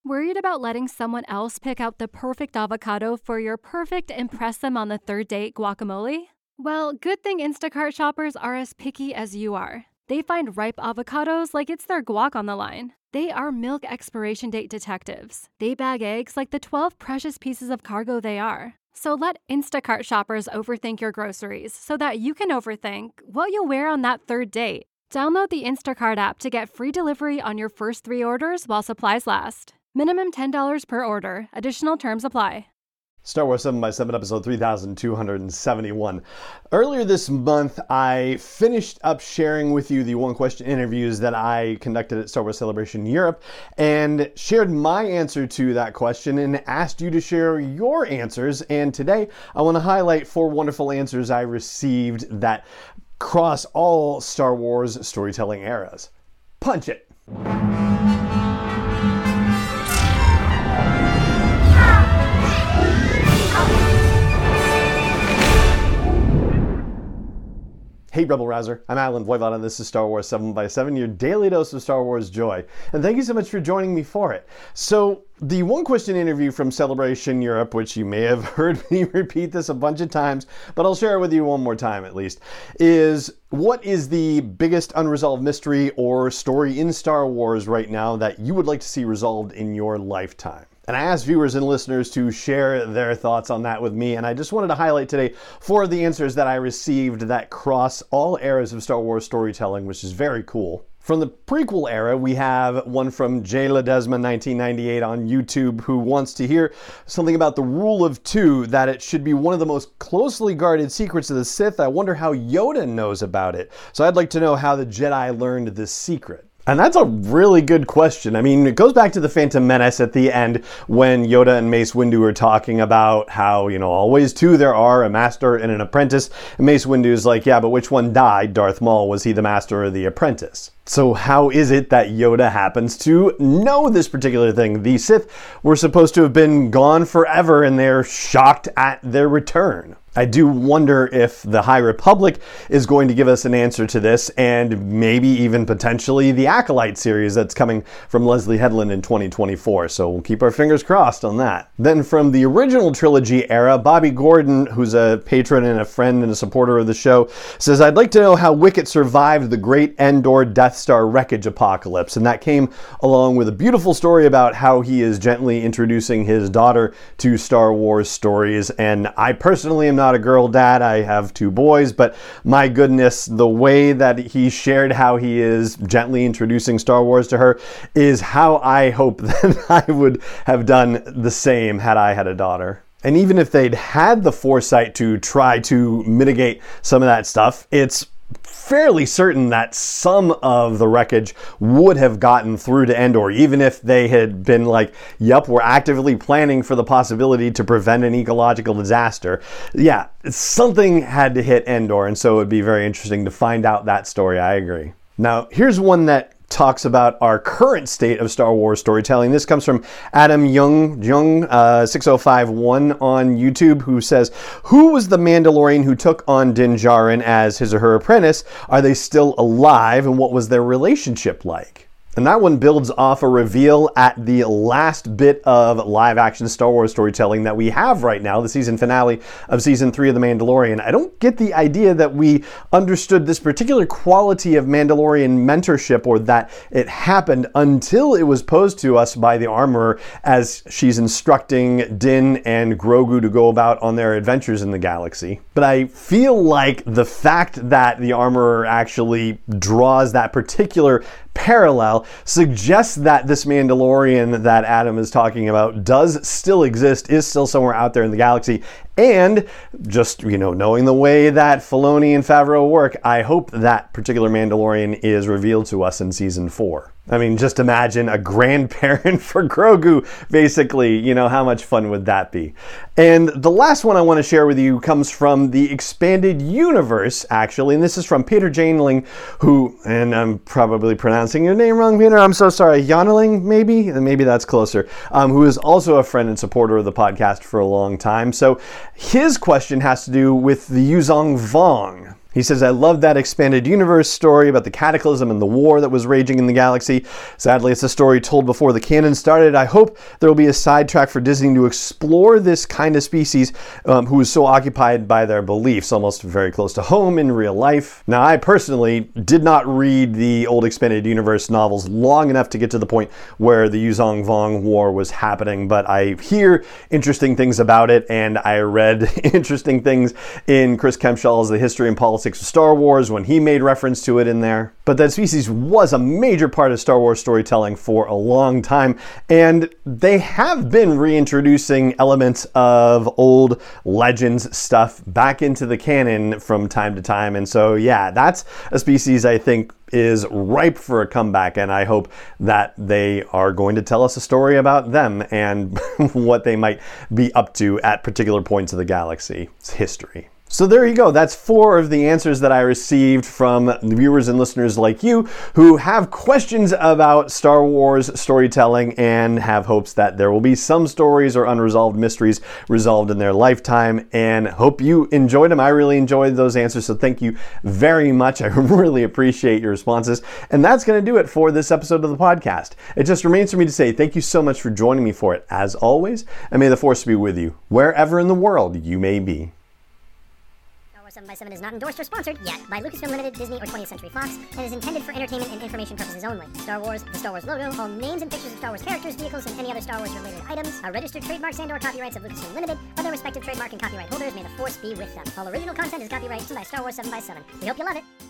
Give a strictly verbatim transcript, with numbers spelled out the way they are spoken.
Worried about letting someone else pick out the perfect avocado for your perfect impress them on the third date guacamole? Well, good thing Instacart shoppers are as picky as you are. They find ripe avocados like it's their guac on the line. They are milk expiration date detectives. They bag eggs like the twelve precious pieces of cargo they are. So let Instacart shoppers overthink your groceries so that you can overthink what you'll wear on that third date. Download the Instacart app to get free delivery on your first three orders while supplies last. Minimum ten dollars per order. Additional terms apply. Star Wars seven by seven, episode three thousand two hundred seventy-one. Earlier this month, I finished up sharing with you the one-question interviews that I conducted at Star Wars Celebration Europe and shared my answer to that question and asked you to share your answers. And today, I want to highlight four wonderful answers I received that cross all Star Wars storytelling eras. Punch it! Hey Rebel Rouser, I'm Alan Voivod and this is Star Wars seven by seven, your daily dose of Star Wars joy. And thank you so much for joining me for it. So, the one question interview from Celebration Europe, which you may have heard me repeat this a bunch of times, but I'll share it with you one more time at least, is what is the biggest unresolved mystery or story in Star Wars right now that you would like to see resolved in your lifetime? And I asked viewers and listeners to share their thoughts on that with me, and I just wanted to highlight today four of the answers that I received that cross all eras of Star Wars storytelling, which is very cool. From the prequel era, we have one from Jay Ledesma nineteen ninety-eight on YouTube who wants to hear something about the rule of two, that it should be one of the most closely guarded secrets of the Sith. I wonder how Yoda knows about it. So I'd like to know how the Jedi learned this secret. And that's a really good question. I mean, it goes back to the Phantom Menace at the end when Yoda and Mace Windu are talking about how, you know, always two there are, a master and an apprentice. And Mace Windu's like, yeah, but which one died? Darth Maul, was he the master or the apprentice? So how is it that Yoda happens to know this particular thing? The Sith were supposed to have been gone forever and they're shocked at their return. I do wonder if the High Republic is going to give us an answer to this, and maybe even potentially the Acolyte series that's coming from Leslie Headland in twenty twenty-four, so we'll keep our fingers crossed on that. Then from the original trilogy era, Bobby Gordon, who's a patron and a friend and a supporter of the show, says, I'd like to know how Wicket survived the great Endor Death Star wreckage apocalypse, and that came along with a beautiful story about how he is gently introducing his daughter to Star Wars stories, and I personally am not a girl dad. I have two boys, but my goodness, the way that he shared how he is gently introducing Star Wars to her is how I hope that I would have done the same had I had a daughter. And even if they'd had the foresight to try to mitigate some of that stuff, it's fairly certain that some of the wreckage would have gotten through to Endor, even if they had been like, yep, we're actively planning for the possibility to prevent an ecological disaster. Yeah, something had to hit Endor, and so it would be very interesting to find out that story. I agree. Now, here's one that talks about our current state of Star Wars storytelling. This comes from Adam Young, Jung, uh, six oh five one on YouTube, who says, who was the Mandalorian who took on Din Djarin as his or her apprentice? Are they still alive? And what was their relationship like? And that one builds off a reveal at the last bit of live-action Star Wars storytelling that we have right now, the season finale of Season three of The Mandalorian. I don't get the idea that we understood this particular quality of Mandalorian mentorship, or that it happened, until it was posed to us by the Armorer as she's instructing Din and Grogu to go about on their adventures in the galaxy. But I feel like the fact that the Armorer actually draws that particular parallel suggests that this Mandalorian that Adam is talking about does still exist, is still somewhere out there in the galaxy. And just, you know, knowing the way that Filoni and Favreau work, I hope that particular Mandalorian is revealed to us in season four. I mean, just imagine a grandparent for Grogu, basically. You know, how much fun would that be? And the last one I want to share with you comes from the Expanded Universe, actually. And this is from Peter Janeling, who, and I'm probably pronouncing your name wrong, Peter. I'm so sorry. Yoneling, maybe? Maybe that's closer. Um, who is also a friend and supporter of the podcast for a long time. So his question has to do with the Yuzong Vong. He says, I love that expanded universe story about the cataclysm and the war that was raging in the galaxy. Sadly, it's a story told before the canon started. I hope there will be a sidetrack for Disney to explore this kind of species um, who is so occupied by their beliefs, almost very close to home in real life. Now, I personally did not read the old expanded universe novels long enough to get to the point where the Yuzong Vong War was happening, but I hear interesting things about it, and I read interesting things in Chris Kempshall's The History and Politics of Star Wars when he made reference to it in there. But that species was a major part of Star Wars storytelling for a long time, and they have been reintroducing elements of old Legends stuff back into the canon from time to time. And so, yeah, that's a species I think is ripe for a comeback, and I hope that they are going to tell us a story about them and what they might be up to at particular points of the galaxy's history. So there you go. That's four of the answers that I received from viewers and listeners like you who have questions about Star Wars storytelling and have hopes that there will be some stories or unresolved mysteries resolved in their lifetime, and hope you enjoyed them. I really enjoyed those answers, so thank you very much. I really appreciate your responses. And that's going to do it for this episode of the podcast. It just remains for me to say thank you so much for joining me for it, as always, and may the Force be with you wherever in the world you may be. seven by seven is not endorsed or sponsored yet by Lucasfilm Limited, Disney, or twentieth Century Fox, and is intended for entertainment and information purposes only. Star Wars, the Star Wars logo, all names and pictures of Star Wars characters, vehicles, and any other Star Wars related items are registered trademarks and or copyrights of Lucasfilm Limited, or their respective trademark and copyright holders. May the Force be with them. All original content is copyright by Star Wars seven by seven. We hope you love it.